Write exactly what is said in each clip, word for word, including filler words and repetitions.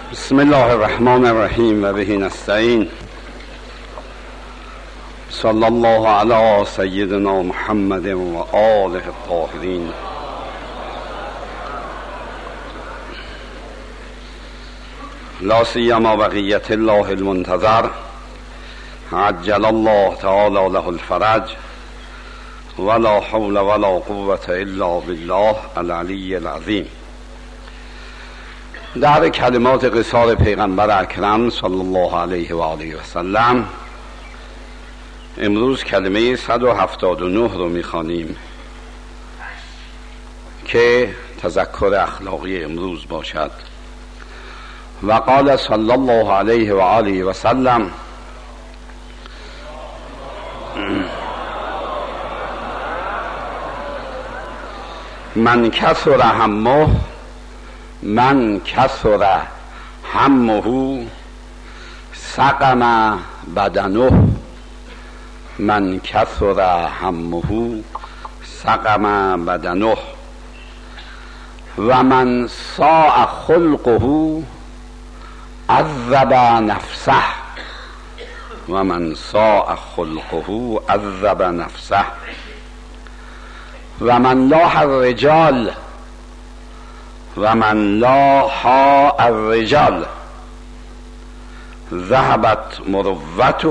بسم الله الرحمن الرحیم و به نستعین. صلی الله علی سیدنا محمد و آله الطاهرین. لا سیما بقیت الله المنتظر عجل الله تعالی له الفرج ولا حول ولا قوة الا بالله العلی العظیم. در کلمات قصار پیغمبر اکرم صلی الله علیه و آله و سلم امروز کلمه صد و هفتاد و نه رو میخوانیم که تذکر اخلاقی امروز باشد. و قال صلی الله علیه و آله و سلم: من کثر همه من کثر همه سقم بدنه من کثر همه سقم بدنه و من ساء خلقه عذب نفسه و من ساء خلقه عذب نفسه و من لاح الرجال و من لاح الرجال ذهبت مروته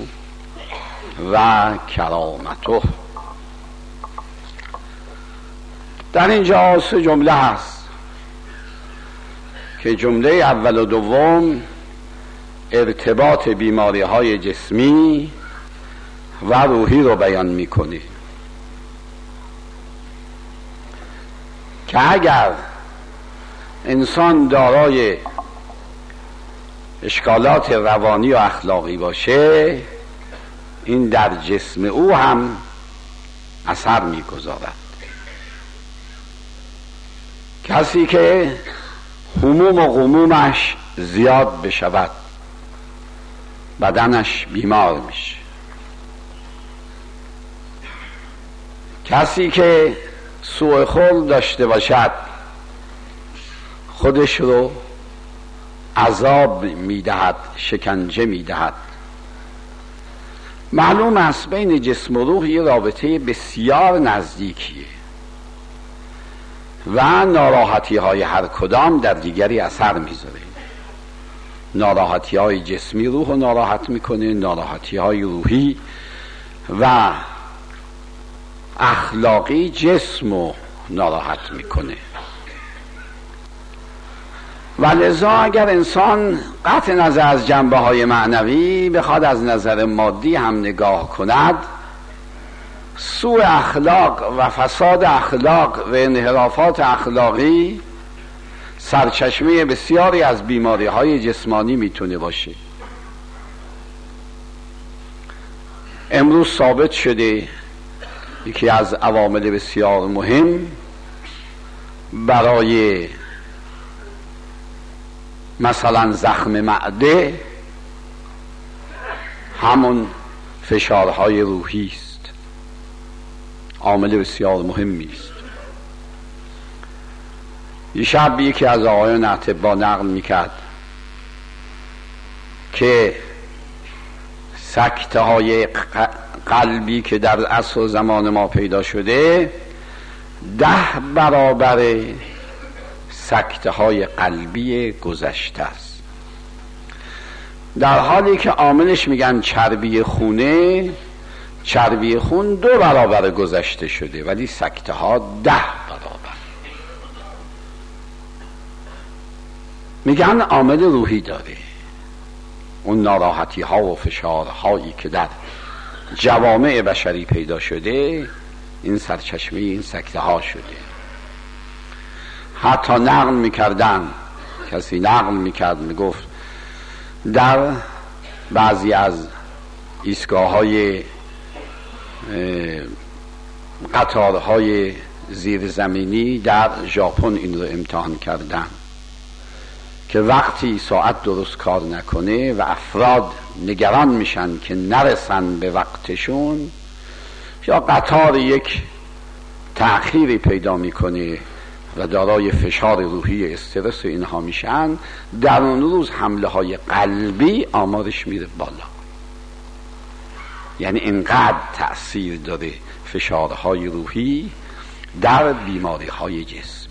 و کرامته. در اینجا سه جمله هست که جمله اول و دوم ارتباط بیماری های جسمی و روحی رو بیان میکنه که اگر انسان دارای اشکالات روانی و اخلاقی باشه این در جسم او هم اثر میگذارد. کسی که هموم و غمومش زیاد بشود بدنش بیمار میشه. کسی که سوء خلق داشته باشد خودش رو عذاب میدهد، شکنجه میدهد. معلوم است بین جسم و روح یه رابطه بسیار نزدیکیه و ناراحتی های هر کدام در دیگری اثر میذاره. ناراحتی های جسمی روح رو ناراحت میکنه، ناراحتی های روحی و اخلاقی جسم رو ناراحت میکنه. و لذا اگر انسان قطع نظر از جنبه های معنوی بخواد از نظر مادی هم نگاه کند، سوء اخلاق و فساد اخلاق و انحرافات اخلاقی سرچشمه بسیاری از بیماری های جسمانی میتونه باشه. امروز ثابت شده یکی از عوامل بسیار مهم برای مثلا زخم معده همون فشارهای روحی است. عامل بسیار مهمی است. یه شب یکی از آقایان اطباء نقل میکرد که سکته های قلبی که در عصر و زمان ما پیدا شده ده برابر سکته های قلبی گذشته است، در حالی که عاملش میگن چربی خونه. چربی خون دو برابر گذشته شده ولی سکته ها ده برابر. میگن عامل روحی داره. اون ناراحتی ها و فشارهایی که در جوامع بشری پیدا شده این سرچشمه این سکته ها شده. حتی نقل میکردن، کسی نقل میکرد میگفت در بعضی از ایستگاه های قطارهای زیرزمینی در ژاپن این رو امتحان کردن که وقتی ساعت درست کار نکنه و افراد نگران میشن که نرسن به وقتشون یا قطار یک تأخیری پیدا میکنه و دارای فشار روحی استرس و اینها میشن، در اون روز حمله های قلبی آمارش میره بالا. یعنی اینقدر تأثیر داره فشارهای روحی در بیماری های جسمی.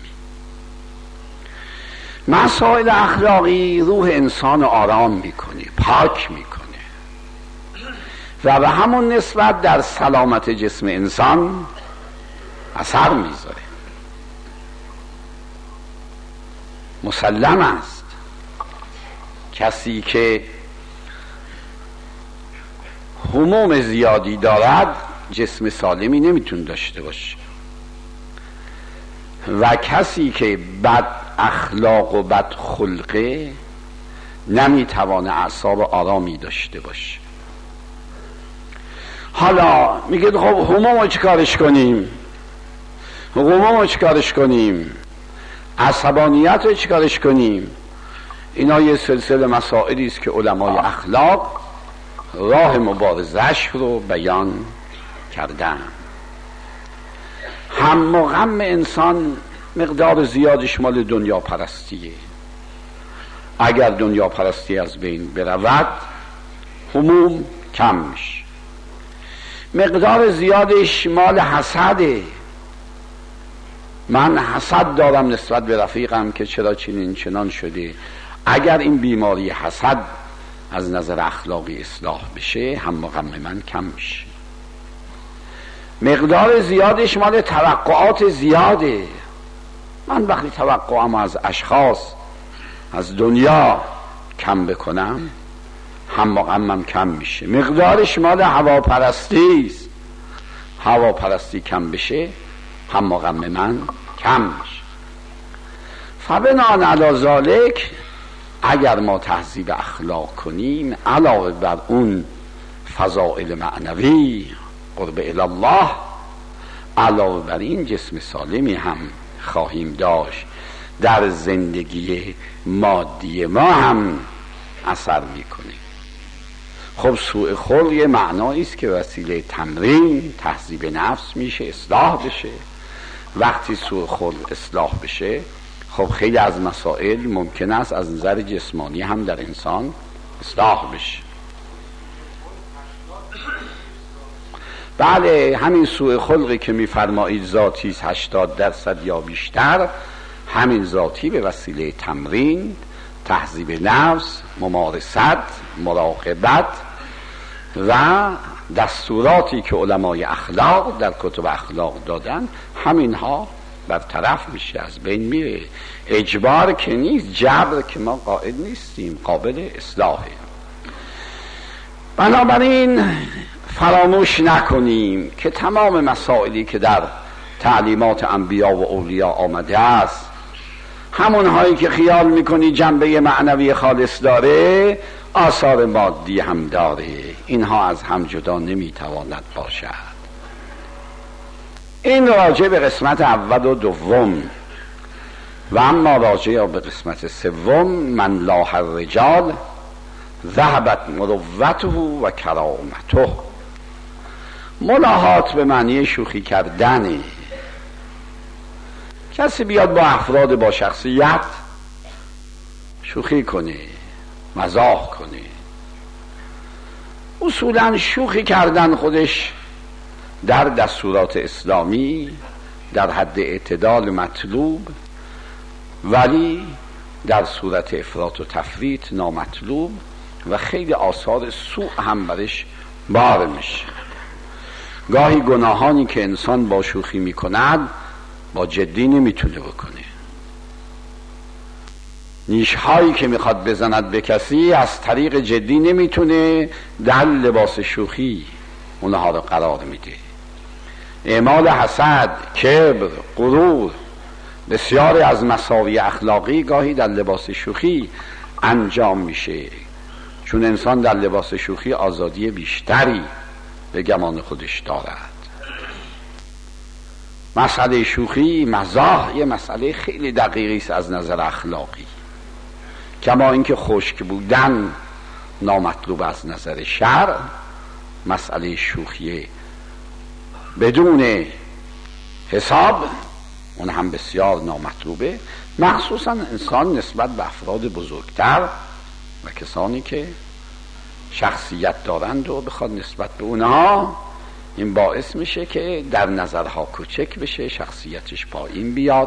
مسائل اخلاقی روح انسان آرام میکنه، پاک میکنه و به همون نسبت در سلامت جسم انسان اثر میذاره. مسلم است کسی که هموم زیادی دارد جسم سالمی نمیتونه داشته باشه و کسی که بد اخلاق و بد خلقه نمیتوانه اعصاب آرامی داشته باشه. حالا میگه خب هموم رو چیکارش کنیم؟ هموم رو چیکارش کنیم؟ عصبانیت رو چیکارش کنیم؟ اینا یه سلسله مسائلی است که علمای اخلاق راه مبارزش رو بیان کردن. هم و غم انسان مقدار زیادش مال دنیا پرستیه. اگر دنیا پرستی از بین برود هموم کم میشه. مقدار زیادش مال حسده. من حسد دارم نسبت به رفیقم که چرا چنین چنان شده. اگر این بیماری حسد از نظر اخلاقی اصلاح بشه هم و غم من کم میشه. مقدار زیادش مال توقعات زیاده. من وقتی توقعم از اشخاص از دنیا کم بکنم هم و غمم کم میشه. مقدارش مال هواپرستی است. هواپرستی کم بشه هم و غم من کم میشه. فبناء علی ذلک اگر ما تهذیب اخلاق کنیم علاوه بر اون فضائل معنوی قرب الی الله، علاوه بر این جسم سالمی هم خواهیم داشت. در زندگی مادی ما هم اثر میکنه. خب سوء خلق یه معنایی است که وسیله تمرین تهذیب نفس میشه، اصلاح بشه. وقتی سوء خلق اصلاح بشه خب خیلی از مسائل ممکن است از نظر جسمانی هم در انسان اصلاح بشه. بله، همین سوء خلقی که میفرمایید ذاتی است هشتاد درصد یا بیشتر، همین ذاتی به وسیله تمرین، تهذیب نفس، ممارست، مراقبت و دستوراتی که علمای اخلاق در کتب اخلاق دادن، همینها برطرف میشه، از بین میره. اجبار که نیست، جبر که ما قائل نیستیم، قابل اصلاحه. بنابراین فراموش نکنیم که تمام مسائلی که در تعلیمات انبیا و اولیاء آمده است، همون هایی که خیال میکنی جنبه معنوی خالص داره آثار مادی هم داره. اینها از هم جدا نمیتواند باشد. این راجع به قسمت اول و دوم. و اما راجع به قسمت سوم، من لاح الرجال ذهبت مروته و کرامته. ملاحات به معنی شوخی کردنه. کسی بیاد با افراد با شخصیت شوخی کنه، مزاح کنه. اصولا شوخی کردن خودش در دستورات اسلامی در حد اعتدال مطلوب، ولی در صورت افراط و تفریط نامطلوب و خیلی آثار سوء هم برش بار میشه. گاهی گناهانی که انسان با شوخی میکند با جدی نمیتونه بکنه. نیشهایی که میخواد بزند به کسی از طریق جدی نمیتونه در لباس شوخی اونها رو قرار میده. اعمال حسد، کبر، غرور، بسیاری از مساوی اخلاقی گاهی در لباس شوخی انجام میشه، چون انسان در لباس شوخی آزادی بیشتری به گمان خودش دارد. مسئله شوخی، مزاح یه مسئله خیلی دقیقی است از نظر اخلاقی. کما اینکه خشک بودن نامطلوب از نظر شرع، مسئله شوخی بدون حساب اون هم بسیار نامطلوبه، مخصوصا انسان نسبت به افراد بزرگتر و کسانی که شخصیت دارند و بخواد نسبت به اونها، این باعث میشه که در نظرها کوچک بشه، شخصیتش پایین بیاد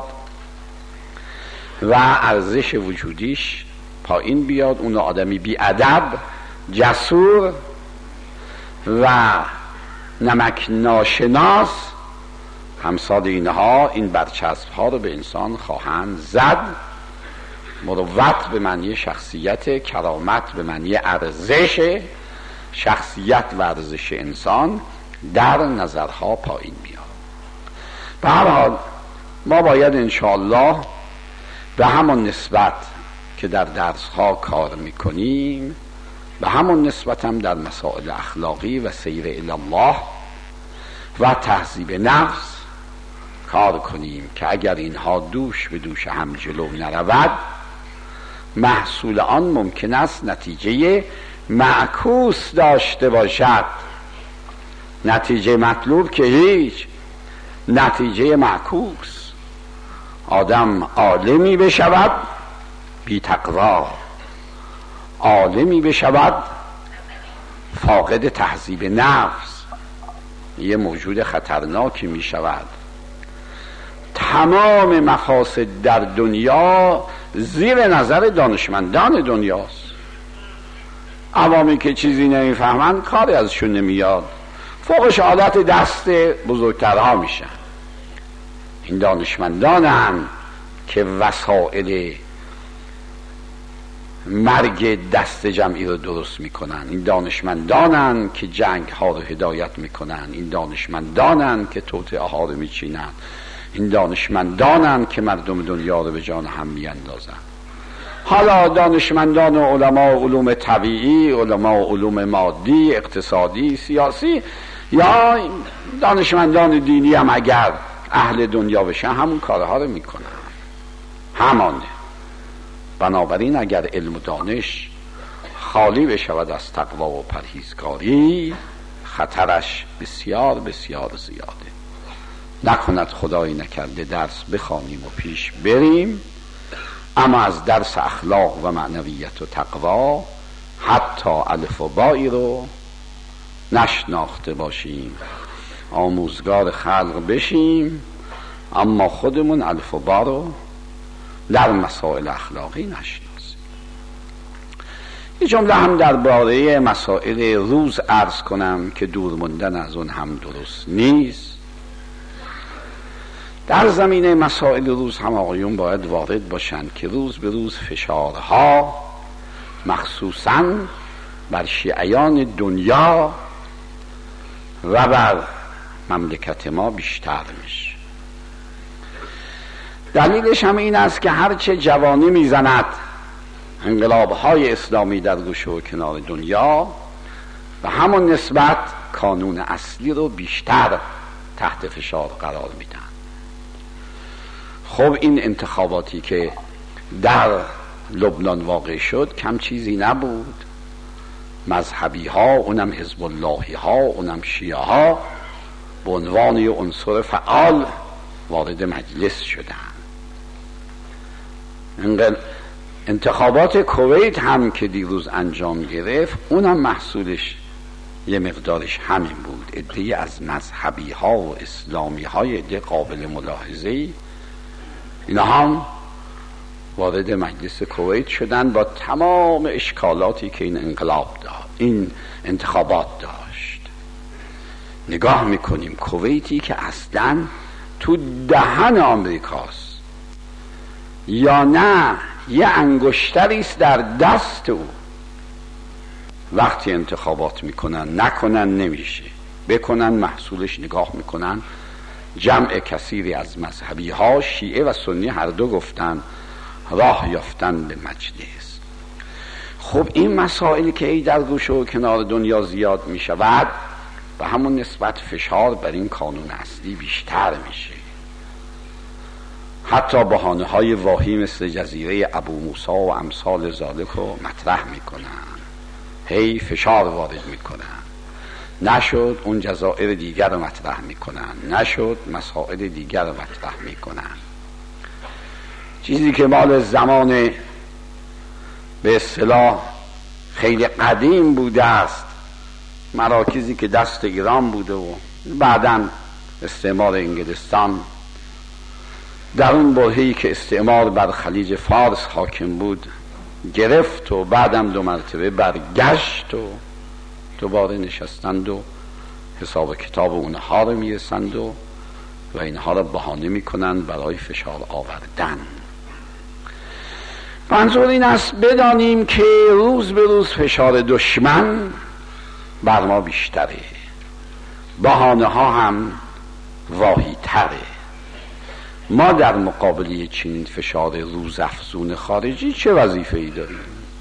و ارزش وجودیش پایین بیاد. اون آدمی بی ادب، جسور و نمک ناشناس، همسال اینها این برچسب ها رو به انسان خواهند زد. مروت به معنی شخصیت، کرامت به معنی ارزش، شخصیت و ارزش انسان در نظرها پایین میاد. به هر حال ما باید انشاءالله به همون نسبت که در درسها کار میکنیم، به همون نسبت هم در مسائل اخلاقی و سیر الی الله و تهذیب نفس کار کنیم که اگر اینها دوش به دوش هم جلو نرود، محصول آن ممکن است نتیجه معکوس داشته باشد. نتیجه مطلوب که هیچ، نتیجه معکوس. آدم عالمی بشود بی تقوا، عالمی بشود فاقد تهذیب نفس، یه موجود خطرناکی می شود. تمام مفاسد در دنیا زیر نظر دانشمندان دنیاست. عوامی که چیزی نمیفهمند کاری ازشون نمیاد، فوقش عادت دست بزرگترها میشن. این دانشمندان هم که وسائل مرگ دست جمعی رو درست میکنن، این دانشمندانن که جنگ ها رو هدایت میکنن، این دانشمندانن که توطئه ها رو میچینن، این دانشمندانن که مردم دنیا رو به جان هم میاندازن. حالا دانشمندان و علماء علوم طبیعی، علماء علوم مادی، اقتصادی، سیاسی، یا دانشمندان دینی هم اگر اهل دنیا بشن همون کارها رو میکنن، همانه. بنابراین اگر علم و دانش خالی بشود از تقوا و پرهیزکاری، خطرش بسیار بسیار زیاده. نکند خدایی نکرده درس بخوانیم و پیش بریم، اما از درس اخلاق و معنویت و تقوا حتی الف و بایی رو نشناخته باشیم، آموزگار خلق بشیم، اما خودمون الف و با رو در مسائل اخلاقی نشناسیم. یه جمله هم درباره مسائل روز عرض کنم که دور موندن از اون هم درست نیست. در زمینه مسائل روز هم آقایون باید وارد باشند که روز به روز فشارها مخصوصاً بر شیعیان دنیا و بر مملکت ما بیشتر میشه. دلیلش هم این است که هرچه جوانی میزند انقلاب‌های اسلامی در گوشه و کنار دنیا، و همون نسبت کانون اصلی رو بیشتر تحت فشار قرار میدن. خب این انتخاباتی که در لبنان واقع شد کم چیزی نبود. مذهبی ها، اونم حزب اللهی ها، اونم شیعه ها به عنوان یه عنصر فعال وارد مجلس شدن. انتخابات کویت هم که دیروز انجام گرفت، اونم محصولش یه مقدارش همین بود. عده‌ای از مذهبی ها و اسلامی های عده قابل ملاحظه‌ای، اینا هم وارد مجلس کویت شدن با تمام اشکالاتی که این انقلاب داشت، این انتخابات داشت. نگاه میکنیم کویتی که اصلا تو دهن آمریکاست، یا نه یه انگشتری است در دست او. وقتی انتخابات میکنن، نکنن نمیشه، بکنن محصولش نگاه میکنن جمع کثیری از مذهبی ها، شیعه و سنی هر دو گفتن راه یافتن به مجلس. خب این مسائلی که ای در گوشه و کنار دنیا زیاد می شود، به همون نسبت فشار بر این کانون اصلی بیشتر میشه. حتی بهانه های واهی مثل جزیره ابو موسی و امثال ذالک رو مطرح میکنن، هی فشار وارد میکنن. نشد اون جزائر دیگر رو مطرح میکنن، نشد مسائل دیگر رو مطرح میکنن. چیزی که مال زمان به اصطلاح خیلی قدیم بوده است، مراکزی که دست ایران بوده و بعداً استعمار انگلستان در اون برهه‌ای که استعمار بر خلیج فارس حاکم بود گرفت و بعدم دو مرتبه برگشت و دوباره نشستند و حساب کتاب اونها رو میرسند و و اینها رو بهانه میکنند برای فشار آوردن. منظور این است بدانیم که روز به روز فشار دشمن بر ما بیشتره، بهانه ها هم واهی تره. ما در مقابله چنین فشار روزافزون خارجی چه وظیفه‌ای داریم؟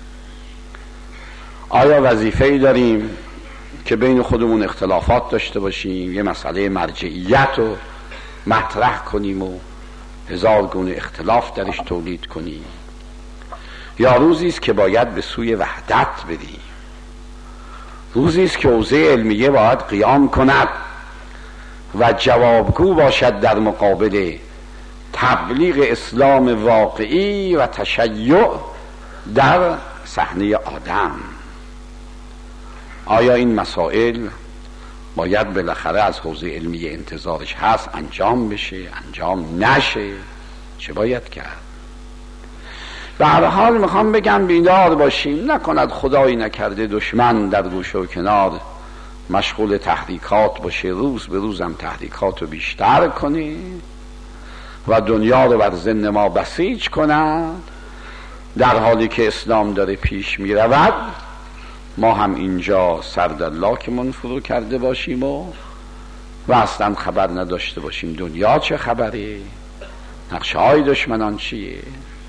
آیا وظیفه‌ای داریم که بین خودمون اختلافات داشته باشیم، یه مسئله مرجعیت رو مطرح کنیم و هزار گونه اختلاف درش تولید کنیم، یا روزی است که باید به سوی وحدت بریم، روزی است که حوزه علمیه باید قیام کند و جوابگو باشد در مقابل تبلیغ اسلام واقعی و تشیع در صحنه آدم؟ آیا این مسائل باید بالاخره از حوزه علمی انتظارش هست انجام بشه، انجام نشه؟ چه باید کرد؟ به هر حال میخوام بگم بیدار باشیم، نکند خدایی نکرده دشمن در گوشه و کنار مشغول تحریکات باشه، روز به روزم تحریکات رو بیشتر کنه و دنیا رو بر ضد ما بسیج کند، در حالی که اسلام داره پیش میرود ما هم اینجا سر در لاکمون فرو کرده باشیم و و اصلا خبر نداشته باشیم دنیا چه خبره، نقشه های دشمنان چیه.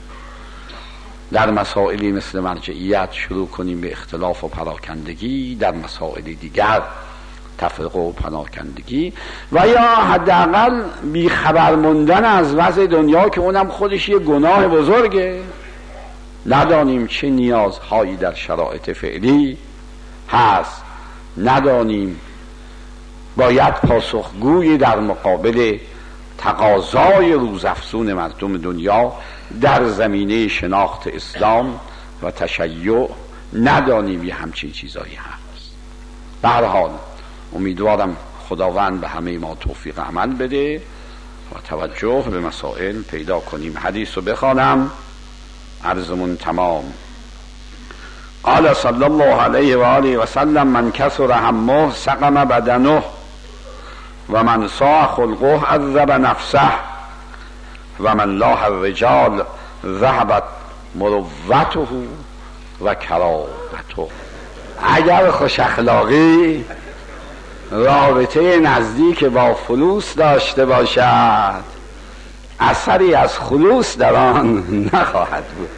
در مسائلی مثل مرجعیت شروع کنیم به اختلاف و پراکندگی، در مسائل دیگر تفرقه و پراکندگی، و یا حداقل بی خبر موندن از وضع دنیا که اونم خودش یه گناه بزرگه. ندانیم چه نیازهایی در شرایط فعلی هست، ندانیم باید پاسخگویی در مقابل تقاضای روزافزون مردم دنیا در زمینه شناخت اسلام و تشیع ندانیم یه همچین چیزایی هست. به هر حال امیدوارم خداوند به همه ما توفیق عمل بده و توجه به مسائل پیدا کنیم. حدیث رو بخوانم، عرضمون تمام. قال صلی الله علیه و آله و سلم من کثر همه سقم بدنه و من ساء خلقه عذب نفسه و من لاح الرجال ذهبت مروته و کرامته. اگر خوش اخلاقی رابطه نزدیک با فلوس داشته باشد اثری از خلوص در آن نخواهد بود.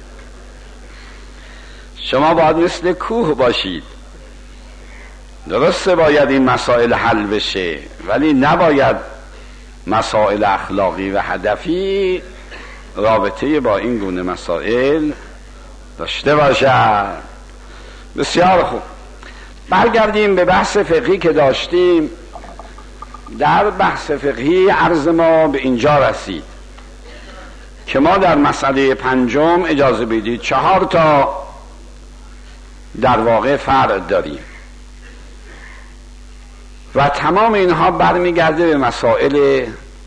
شما باید مثل کوه باشید. درسته باید این مسائل حل بشه، ولی نباید مسائل اخلاقی و هدفی رابطه با این گونه مسائل داشته باشد. بسیار خوب، برگردیم به بحث فقهی که داشتیم. در بحث فقهی عرض ما به اینجا رسید که ما در مسئله پنجم اجازه بدید چهار تا در واقع فرع داریم و تمام اینها برمیگرده به مسائل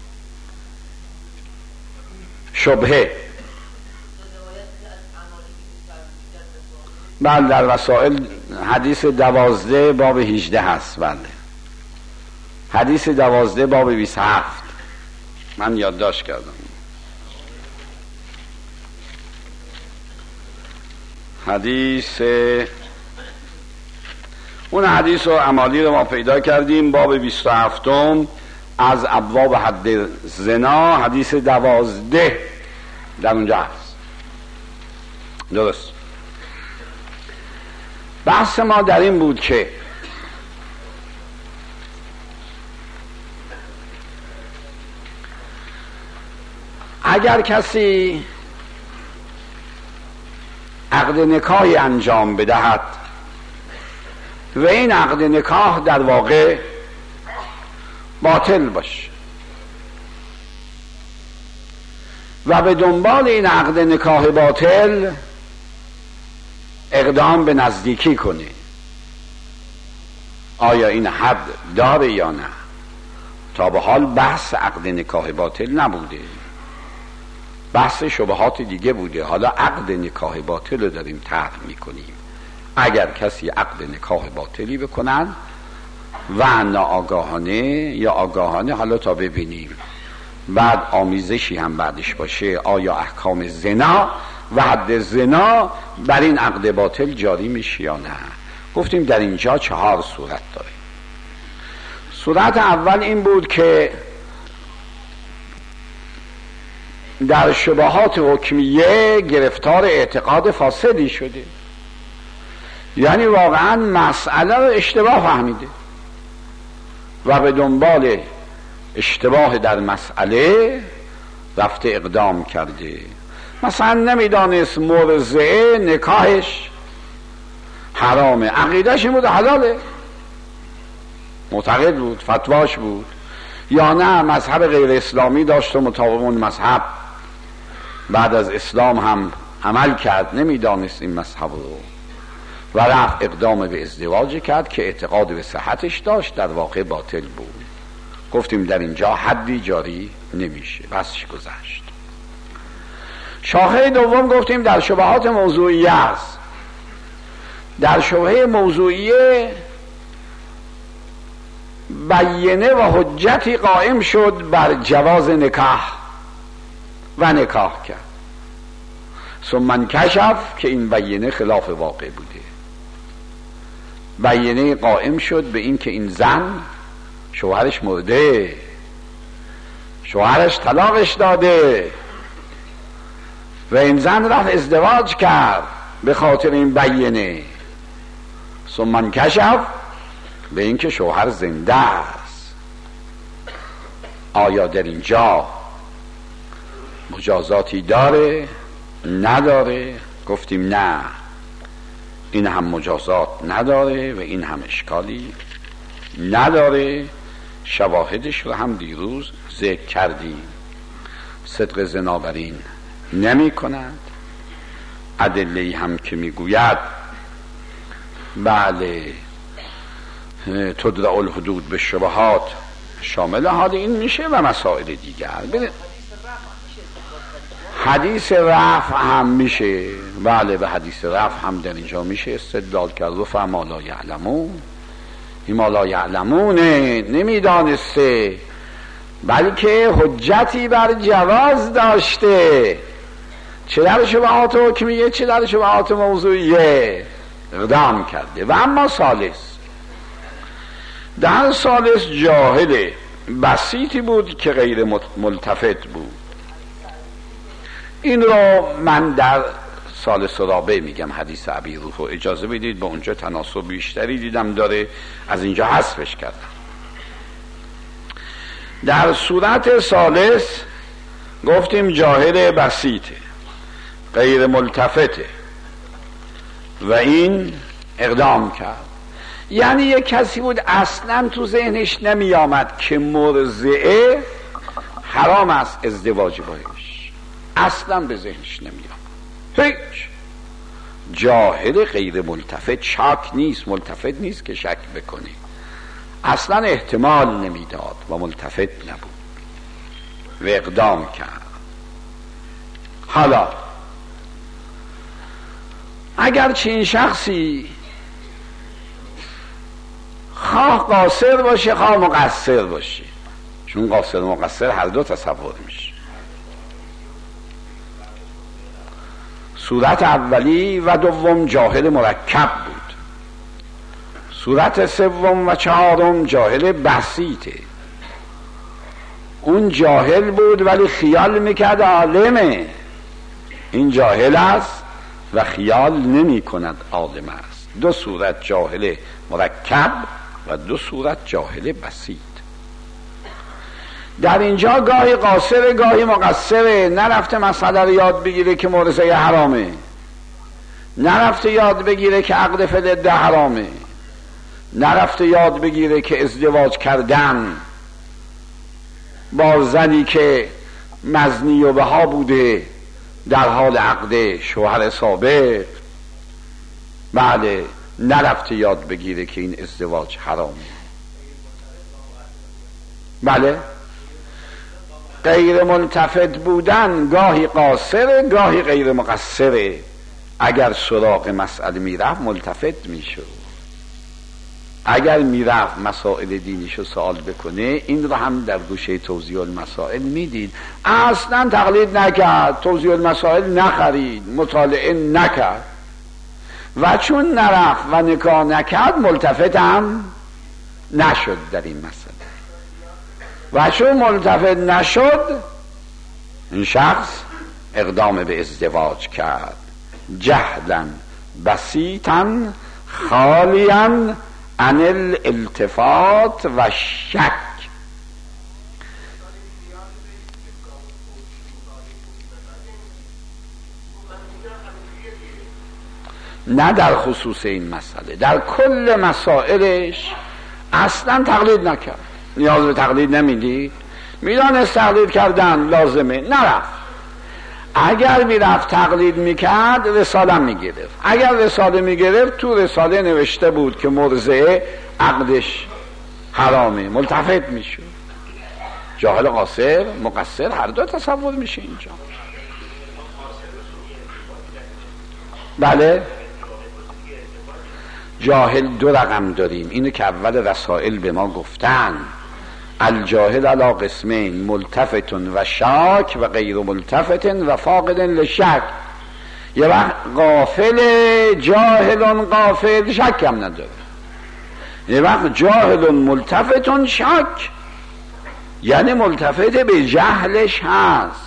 شبهه. بله، در وسائل حدیث دوازده باب هجده هست. بله، حدیث دوازده باب بیست و هفت من یادداشت کردم. حدیث اون حدیث و عمالی رو ما پیدا کردیم باب بیست و هفتم از ابواب حد زنا، حدیث دوازده در اونجا هست. درست. بحث ما در این بود که اگر کسی عقد نکاحی انجام بدهد و این عقد نکاح در واقع باطل باشه و به دنبال این عقد نکاح باطل اقدام به نزدیکی کنه. آیا این حد داره یا نه؟ تا به حال بحث عقد نکاح باطل نبوده، بحث شبهات دیگه بوده. حالا عقد نکاح باطل رو داریم طرح میکنیم. اگر کسی عقد نکاح باطلی بکنن و ناآگاهانه یا آگاهانه، حالا تا ببینیم بعد آمیزشی هم بعدش باشه، آیا احکام زنا و حد زنا بر این عقد باطل جاری میشه یا نه. گفتیم در اینجا چهار صورت داره. صورت اول این بود که در شبهات حکمیه گرفتار اعتقاد فاسدی شده، یعنی واقعا مسئله رو اشتباه فهمیده و به دنبال اشتباه در مسئله رفته اقدام کرده. مثلا نمیدانست مرضعه نکاحش حرامه، عقیدهش این بود حلاله، معتقد بود، فتواش بود، یا نه مذهب غیر اسلامی داشت و مطابق اون مذهب بعد از اسلام هم عمل کرد، نمیدانست این مذهب رو و رفت اقدام به ازدواج کرد که اعتقاد به صحتش داشت، در واقع باطل بود. گفتیم در اینجا حدی جاری نمیشه، بسش گذشت. شاخه دوم گفتیم در شبهات موضوعیه است. در شبهه موضوعیه بیینه و حجتی قائم شد بر جواز نکاح و نکاح کرد، ثم کشف که این بیینه خلاف واقع بوده. بیینه قائم شد به این که این زن شوهرش مرده، شوهرش طلاقش داده و این زن رفت ازدواج کرد به خاطر این بیینه. ثم کشف به این که شوهر زنده است. آیا در اینجا مجازاتی داره؟ نداره؟ گفتیم نه، این هم مجازات نداره و این هم اشکالی نداره. شواهدش رو هم دیروز ذکر کردیم. صدق زنا بر این نمی کند. ادله‌ای هم که میگوید بله تدرع الحدود به شبهات شامل حال این میشه و مسائل دیگر. حدیث رفع هم میشه، بله به حدیث رفع هم در اینجا میشه استدلال کرد. و فما لا یعلمون، ما لا یعلمونه، نمیدانسته، بلکه حجتی بر جواز داشته، چه در شبهات حکمیه چه در شبهات موضوعیه اقدام کرده. و اما ثالث، در ثالث جاهل بسیطی بود که غیر ملتفت بود. این رو من در ثالث و رابع میگم، حدیث ابی روح، اجازه بدید به اونجا تناسب بیشتری دیدم داره، از اینجا حذفش کردم. در صورت ثالث گفتیم جاهل بسیطه، غیر ملتفته و این اقدام کرد. یعنی یک کسی بود اصلا تو ذهنش نمی آمد که مرضعه حرام است ازدواج باش، اصلا به ذهنش نمی آمد. هیچ. جاهل غیر ملتفت شک نیست، ملتفت نیست که شک بکنی، اصلا احتمال نمیداد و ملتفت نبود و اقدام کرد. حالا اگر چنین شخصی خواه قاصر باشه خواه مقصر باشه، چون قاصر و مقصر هر دو تصور میشه. صورت اولی و دوم جاهل مرکب بود، صورت سوم و چهارم جاهل بسیطه. اون جاهل بود ولی خیال میکرد عالمه، این جاهل است و خیال نمی کند عالم است. دو صورت جاهل مرکب و دو صورت جاهل بسیط. در اینجا گاهی قاصر گاهی مقصره، نرفته مسئله رو یاد بگیره که مرضعه حرامه، نرفته یاد بگیره که عقد فی العده حرامه، نرفته یاد بگیره که ازدواج کردن با زنی که مزنی و بها بوده در حال عقد شوهر سابق، بله نرفته یاد بگیره که این ازدواج حرامه. بله غیر ملتفت بودن گاهی قاصره گاهی غیر مقصره. اگر سراغ مسئله میرفت ملتفت میشد، اگر میرفت مسائل دینیشو سوال بکنه این رو هم در گوشه توضیح المسائل میدید. اصلا تقلید نکرد، توضیح المسائل نخرید، مطالعه نکرد و چون نرفت و نکاح نکرد ملتفت هم نشد در این مسئله. و چون ملتفت نشد این شخص اقدام به ازدواج کرد، جهلا بسیطا خالیا عن الالتفات و شک. نه در خصوص این مسئله، در کل مسائلش اصلا تقلید نکرد. نیاز به تقلید نمیدید، میدانست تقلید کردن لازمه، نرفت. اگر میرفت تقلید میکرد رساله میگرفت. اگر رساله میگرفت تو رساله نوشته بود که مرضعه عقدش حرامه، ملتفت میشه. جاهل قاصر مقصر هر دو تصور میشه اینجا. بله جاهل دو رقم داریم، اینو که اول رسائل به ما گفتن. الجاهل علی قسمین، ملتفت و شاک و غیر ملتفت و فاقد لشک. یه وقت غافل جاهل غافل شک هم نداره، یه وقت جاهل ملتفت شک، یعنی ملتفت به جهلش هست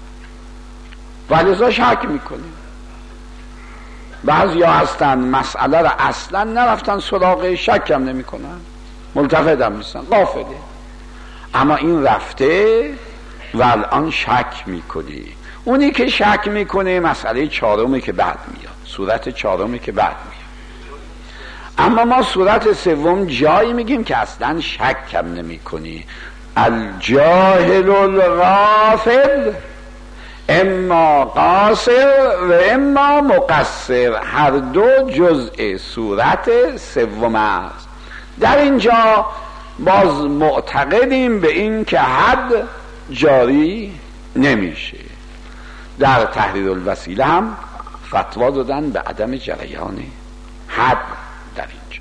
ولذا شک میکنه. بعضی ها هستن مسئله را اصلا نرفتن سراغ، شک هم نمی کنن، ملتفت هم نیستن، غافله. اما این رفته و الان شک میکنه. اونی که شک میکنه مسئله چهارمی که بعد میاد، صورت چهارمی که بعد میاد. اما ما صورت سوم جایی میگیم که اصلا شک هم نمی کنی. الجاهل الغافل اما قاصر و اما مقصر، هر دو جزء صورت سوم است. در اینجا باز معتقدیم به این که حد جاری نمیشه. در تحریر الوسیله هم فتوا دادن به عدم جریان حد در اینجا.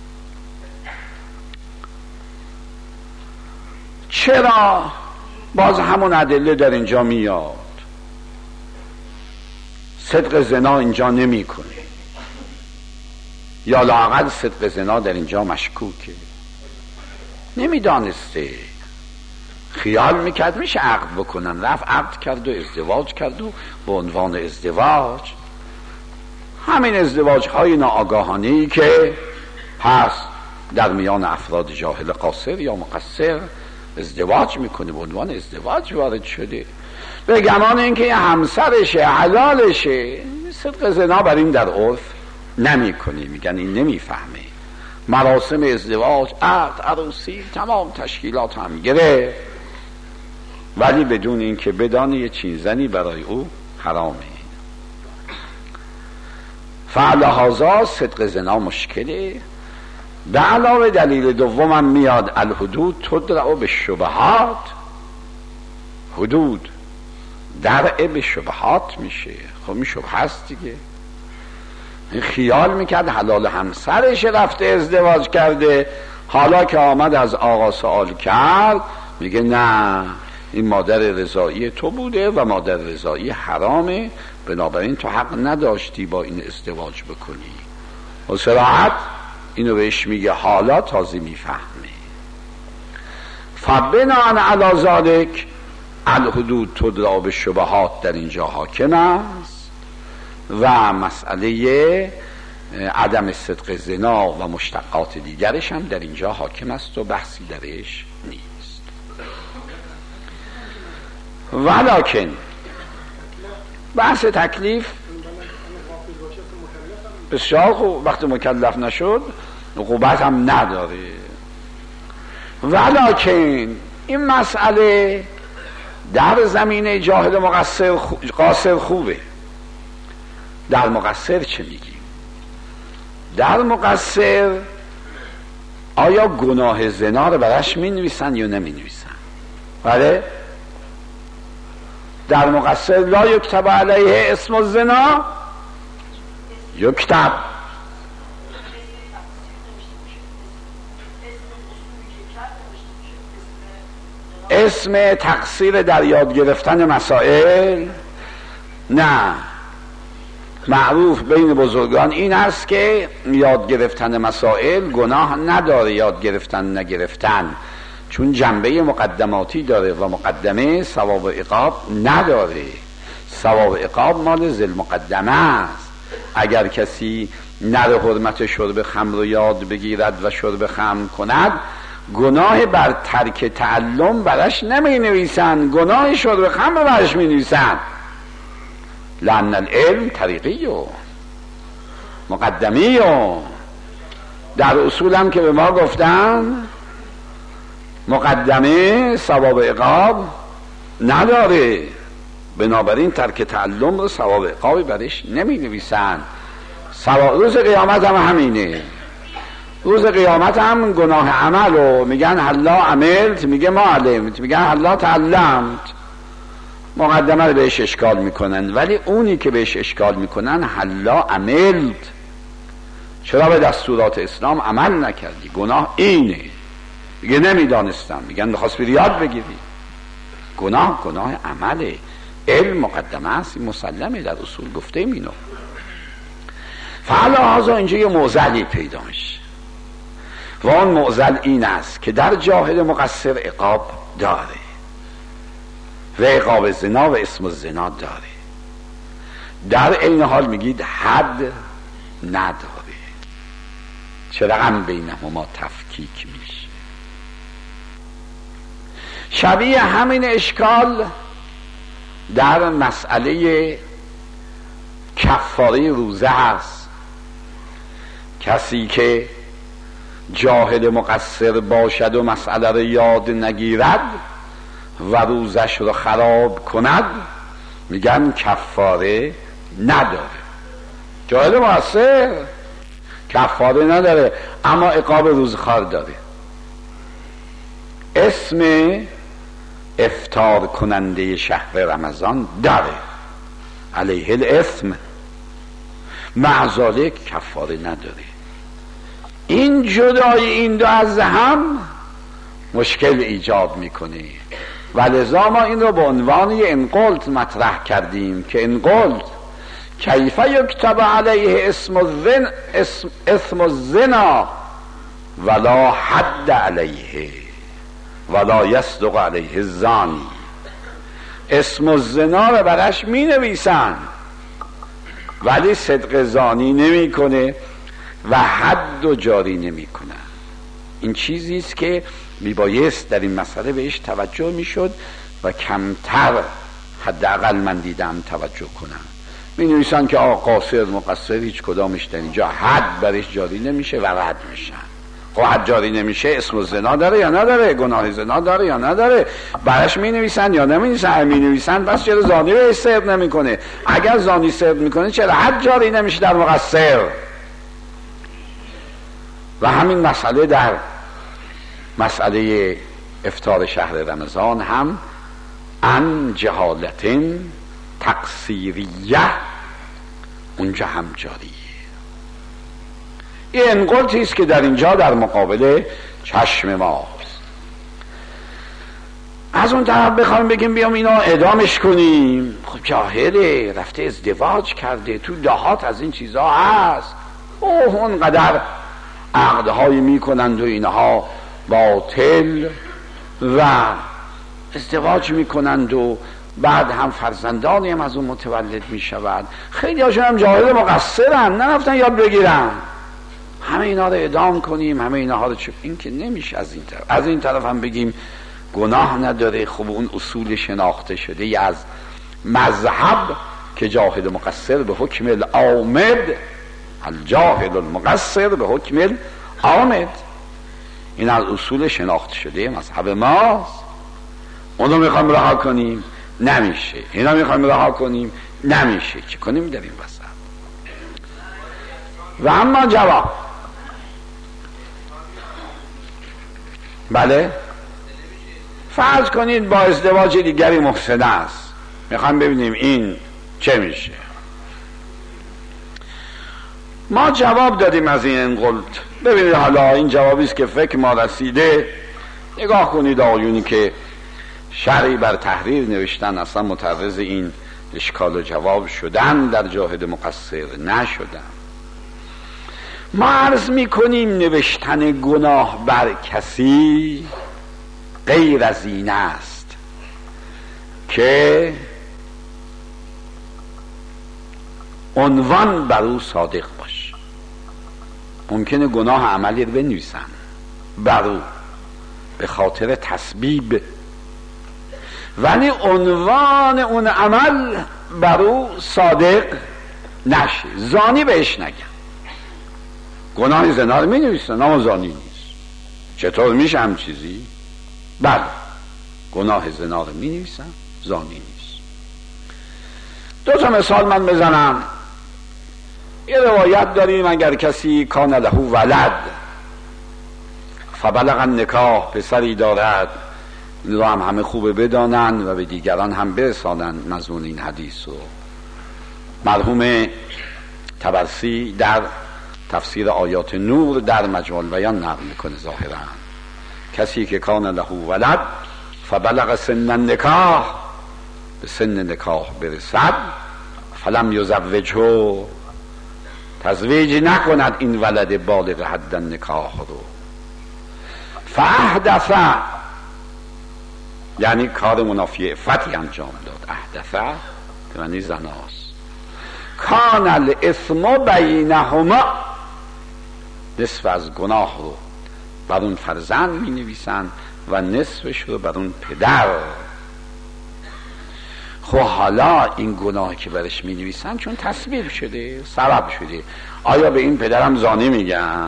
چرا؟ باز همون ادله در اینجا میاد. صدق زنا اینجا نمی کنه، یا لااقل صدق زنا در اینجا مشکوکه. نمیدانسته، خیال میکرد میشه عقد بکنن، رفت عقد کرد و ازدواج کرد و به عنوان ازدواج همین ازدواج های ناآگاهانه‌ای که هست در میان افراد جاهل قاصر یا مقصر ازدواج میکنه، به عنوان ازدواج وارد شده به گمان اینکه یه همسرشه، حلالشه. صدق زنا بر این در عرف نمی کنی، میگن این نمیفهمه. مراسم ازدواج، عقد، عروسی، تمام تشکیلات هم گره، ولی بدون اینکه بدانه یه چیزنی برای او حرامه. فعلهازا صدق زنا مشکله. به علاوه دلیل دومم میاد الحدود تدرع به شبهات. حدود درع به شبهات میشه. خب این شبه هست دیگه. این خیال میکرد حلال همسرش رفته ازدواج کرده، حالا که آمد از آقا سوال کرد میگه نه این مادر رضایی تو بوده و مادر رضایی حرامه، بنابراین تو حق نداشتی با این ازدواج بکنی. و صراحت اینو بهش میگه، حالا تازه میفهمه. فبناء علی ذلک الحدود تدرع بالشبهات در اینجا حاکم است و مسئله عدم صدق زنا و مشتقات دیگرش هم در اینجا حاکم است و بحثی درش نیست. ولکن بحث تکلیف بسیار خوب، وقتی مکلف نشد عقوبت هم نداره. ولکن این مسئله در زمینه جاهل مقصر خو... قاصر خوبه. در مقصر چه میگیم؟ در مقصر آیا گناه زنا رو برش می نویسن یا نمی نویسن؟ بله؟ در مقصر لا یکتب علیه اسم الزنا، یکتب اسم تقصیر در یاد گرفتن مسائل نه. معروف بین بزرگان این است که یاد گرفتن مسائل گناه نداره، یاد گرفتن نگرفتن، چون جنبه مقدماتی داره و مقدمه ثواب عقاب نداره. ثواب عقاب مال ذی المقدمه است. اگر کسی نره حرمت شرب خمر رو یاد بگیرد و شرب خمر کند، گناه بر ترک تعلم برش نمی نویسن، گناه شرب خمر برش می نویسن. لأن العلم طریقی و مقدمی و در اصول هم که به ما گفتن مقدمه ثواب عقاب نداره، بنابراین ترک تعلم رو ثواب عقابی برش نمی نویسن. روز قیامت هم همینه. روز قیامت هم گناه عمل رو میگن هلا عملت، میگه ما علمت، میگن هلا تعلمت. مقدمه رو بهش اشکال میکنن، ولی اونی که بهش اشکال میکنن هلا عملت، چرا به دستورات اسلام عمل نکردی؟ گناه اینه. میگه نمیدانستم، میگن میخواست بری یاد بگیری. گناه گناه عمله. علم مقدمه است، مسلمه، در اصول گفته اینو. فعلا اینجا یه معضلی پیدا میشه و اون معضل این است که در جاهل مقصر عقاب داره و عقاب زنا و اسم الزنا داره، در این حال میگید حد نداره. چرا هم بینهما تفکیک میشه؟ شبیه همین اشکال در مسئله کفاره روزه هست. کسی که جاهل مقصر باشد و مسئله رو یاد نگیرد و روزش رو خراب کند، میگن کفاره نداره. جاهل مقصر کفاره نداره، اما عقاب روزخوار داره. اسم افطار کننده شهر رمضان داره، علیه الاسم، مع ذالک کفاره نداره. این جدای این دو از هم مشکل ایجاد میکنه و لذا ما این رو به عنوان انقلت مطرح کردیم که انقلت کیف یکتب علیه اسم الزنا اسم, اسم الزنا ولا حد علیه ولا یصدق علیه الزانی. اسم الزنا رو برش می نویسن ولی صدق زانی نمی کنه و حد و جاری نمی کنه. این چیزی است که میبایست در این مسئله بهش توجه میشد و کمتر حداقل من دیدم توجه کنم. می نویسن که آقا قاصر مقصر هیچ کدامش در اینجا حد برش جاری نمیشه و رد میشن. خب حد جاری نمیشه، اسم زنا داره یا نداره؟ گناه زنا داره یا نداره؟ برش می نویسن یا نمی نویسن؟ می نویسن بس چرا زانی بهش سرد نمی کنه؟ اگر زانی سرد میکنه چرا حد جاری نمیشه در مقصر؟ و همین مسئله در مسئله افطار شهر رمضان هم ان جهالت تقصیریه اونجا هم جاریه. این انقلتی است که در اینجا در مقابل چشم ماست. از اون طرف بخوایم بگیم بیام اینا اعدامش کنیم، خب جاهله، رفته ازدواج کرده، تو دهات از این چیزها هست، اوه اونقدر عقدهایی میکنند و اینها باطل و ازدواج میکنند و بعد هم فرزندانی هم از اون متولد میشود. خیلی هاشون هم جاهل مقصرن، نرفتن یاد بگیرن. همه اینا رو اعدام کنیم، همه اینا رو چه؟ این که نمیشه. از این طرف از این طرف هم بگیم گناه نداره. خب اون اصول شناخته شده ای از مذهب که جاهل مقصر به حکم العامد، الجاهل المقصر به حکم آمد. این از اصول شناخته شده مذهب ماست. اونو میخوایم رها کنیم نمیشه، اینا میخوایم رها کنیم نمیشه، چه کنیم در این وسط؟ و اما جواب بله، فرض کنید با ازدواج دیگری محسن است، میخوایم ببینیم این چه میشه. ما جواب دادیم از این انقلت. ببینید حالا این جوابی است که فکر ما رسیده. نگاه کنید آقایونی که شرعی بر تحریر نوشتن اصلا متعرض این اشکال و جواب شدن، در جاهد مقصر نشدن. ما عرض میکنیم نوشتن گناه بر کسی غیر از این است که عنوان بر او صادق باش. ممکنه گناه عملی رو بنویسن بر او به خاطر تسبیب، ولی عنوان اون عمل بر او صادق نشه، زانی بهش نگن. گناه زنا رو می نویسن اما زانی نیست. چطور میشه هم چیزی؟ بله، گناه زنا رو می نویسن، زانی نیست. دو تا مثال من بزنم. یه روایت داریم اگر کسی کان له ولد فبلغ النکاح، پسری دارد، این رو هم همه خوبه بدانن و به دیگران هم برسانن مضمون این حدیث رو. مرحوم طبرسی در تفسیر آیات نور در مجموع البیان نقل میکنه ظاهرا کسی که کان له ولد فبلغ سن النکاح، به سن نکاح برسد، فلم یزوجه، تزویج نکند این ولد بالغ حد النکاح رو، فاحدث، یعنی کار منافی عفتی انجام داد، احدث یعنی زناست، کان الاثم بینهما، نصف از گناه رو بر اون فرزند می نویسن و نصفش رو بر اون پدر. خب حالا این گناه که برش می نویسن چون تسبیب شده، سبب شده، آیا به این پدرم زانی میگن؟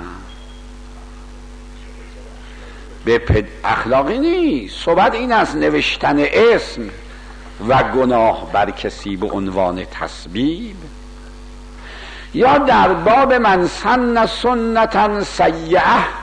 به پد... اخلاقی نیست. صحبت این از نوشتن اسم و گناه بر کسی به عنوان تسبیب، یا در باب من سن سنتا سیئه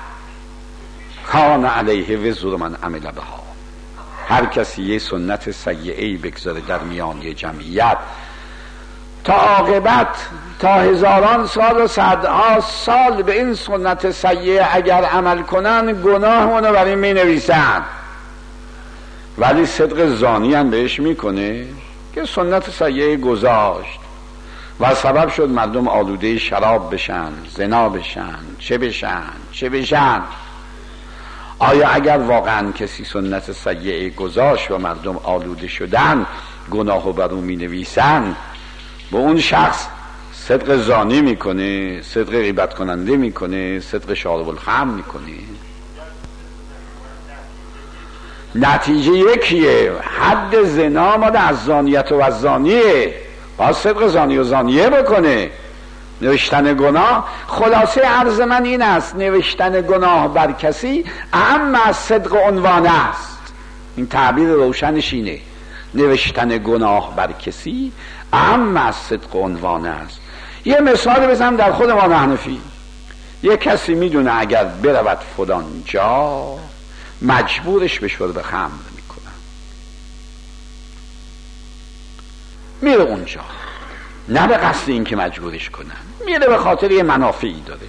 کان علیه وزر من عمل بها. هر کسی یه سنت سیئه‌ای بگذاره در میان یه جمعیت، تا عاقبت تا هزاران سال و صدها سال به این سنت سیئه اگر عمل کنن گناه اونو برای می نویسن، ولی صدق زانی هم بهش میکنه که سنت سیئه گذاشت و سبب شد مردم آلوده شراب بشن، زنا بشن، چه بشن چه بشن. آیا اگر واقعا کسی سنت سیئه گذاشت و مردم آلوده شدن گناهو بر اون می نویسن، به اون شخص صدق زانی میکنه، صدق غیبت کننده میکنه، صدق شارب الخمر میکنه؟ نتیجه یکیه، حد زنا مال از زانیت و از زانیه، باید صدق زانی و زانیه بکنه. نوشتن گناه، خلاصه عرض من این است، نوشتن گناه بر کسی اهم از صدق عنوان است. این تعبیر روشنش اینه، نوشتن گناه بر کسی اهم از صدق عنوان است. یه مثال بزنم در خود ما حنفی. یه کسی میدونه اگر برود فلان جا مجبورش به شرب خمر میکنن، میره اونجا، نه به قصد این که مجبورش کنن، میره به خاطر یه منافعی داره،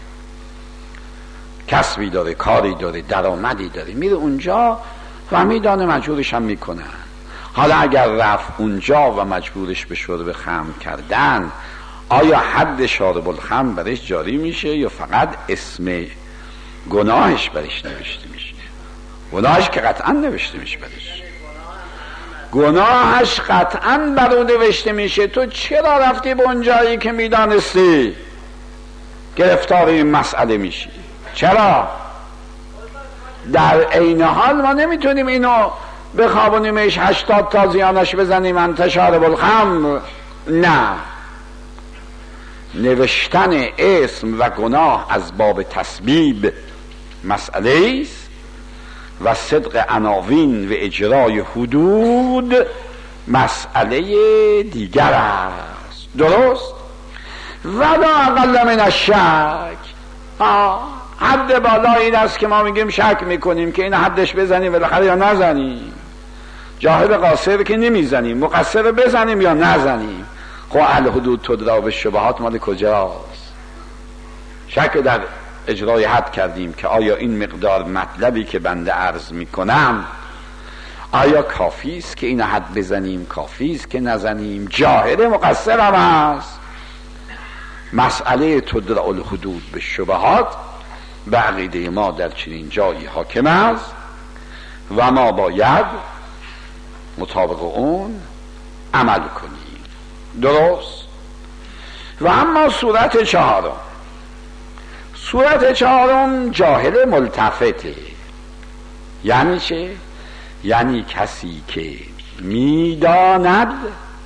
کسبی داره، کاری داره، درآمدی داره، میره اونجا و میدانه مجبورش هم میکنن. حالا اگر رفت اونجا و مجبورش به شرب خمر کردن، آیا حد شارب الخمر برش جاری میشه یا فقط اسم گناهش برش نوشته میشه؟ گناهش که قطعا نوشته میشه برش، گناهش قطعا بر اون نوشته میشه. تو چرا رفتی به اون جایی که میدانستی گرفتار این مسئله میشی؟ چرا؟ در عین حال ما نمیتونیم اینو بخوابونیمش هشتاد تا زیانش بزنیم انت شارب الخمر. نه، نوشتن اسم و گناه از باب تسبیب مسئله است و صدق عناوین و اجرای حدود مسئله دیگر است. درست؟ ولا اقل من الشک. حد بالا این است که ما میگیم شک میکنیم که این حدش بزنیم بالاخره یا نزنیم. جاهل قاصر که نمیزنیم، مقصر بزنیم یا نزنیم. خب الحدود تدرا بالشبهات مال کجاست؟ شک در اجرای حد کردیم که آیا این مقدار مطلبی که بنده عرض میکنم آیا کافی است که این حد بزنیم، کافی است که نزنیم؟ جاهل مقصر هم هست. مسئله تدرا الحدود بالشبهات به عقیده ما در چنین جایی حاکم است و ما باید مطابق اون عمل کنیم. درست؟ و اما صورت چهارم، صورت چهارم جاهل ملتفته. یعنی چه؟ یعنی کسی که میداند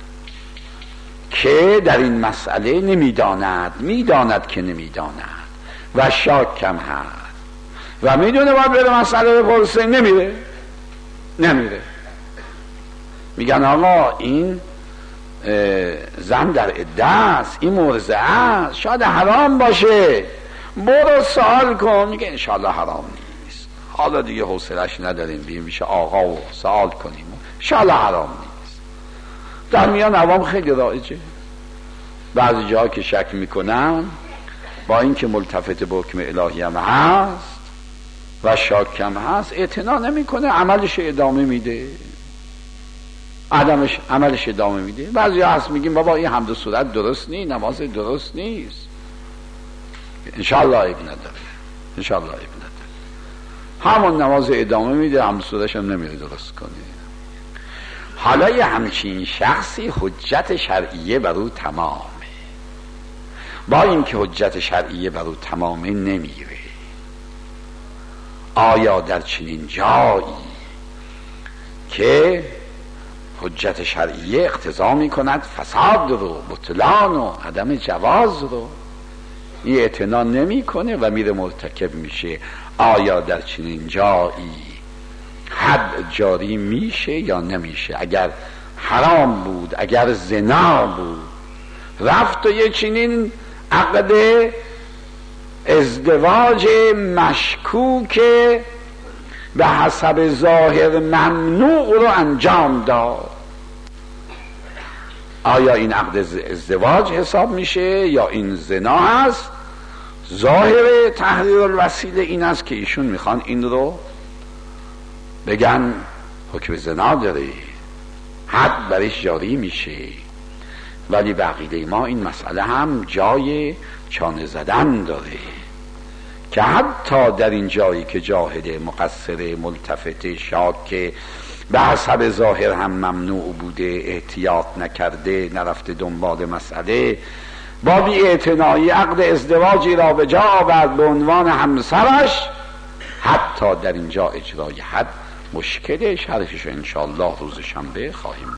که در این مسئله نمیداند، میداند که نمیداند و شاک کم هست و میدونه باید بره مسئله بپرسه، نمیره نمیره میگن آقا این زن در عده است، این مرضعه است، شاید حرام باشه، برو سوال کن. میگه انشالله حرام نیست، حالا دیگه حوصله‌اش نداریم بیم میشه آقا و سوال کنیم، انشالله حرام نیست. در میان عوام خیلی رایجه. بعضی جاها که شک میکنم با اینکه ملتفت به حکم الهی هم هست و شاک هم هست اعتنا نمیکنه، عملش ادامه میده، عدمش عملش ادامه میده. بعضی ها هست میگیم بابا این حمد و صورت درست نیست، نماز درست نیست، انشالله عیب نداره، انشالله عیب نداره، همون نماز ادامه میده، حمد و صورتش هم نمیره درست کنه. حالا یه همچین شخصی حجت شرعیه بر او تمامه، با اینکه حجت شرعیه بر او تمامه نمیره. آیا در چنین جایی که حجت شرعیه اقتضا میکند فساد رو، بطلان و عدم جواز رو، این اعتنا نمیکنه و میره مرتکب میشه، آیا در چنین جایی حد جاری میشه یا نمیشه؟ اگر حرام بود، اگر زنا بود، رفت و یه چنین عقد ازدواج مشکوک به حسب ظاهر ممنوع رو انجام داد، آیا این عقد ازدواج حساب میشه یا این زنا هست؟ ظاهر تحریر الوسیله این است که ایشون میخوان این رو بگن حکم زنا داره، حد برش جاری میشه. ولی به عقیده ما این مسئله هم جای چانه زدن داره که حتی در این جایی که جاهل مقصر ملتفت شاک به حسب ظاهر هم ممنوع بوده، احتیاط نکرده، نرفته دنبال مسئله، با بی اعتنایی عقد ازدواجی را به جا آورد به عنوان همسرش، حتی در اینجا اجرای حد مشکل. شرحش انشاءالله روز شنبه خواهیم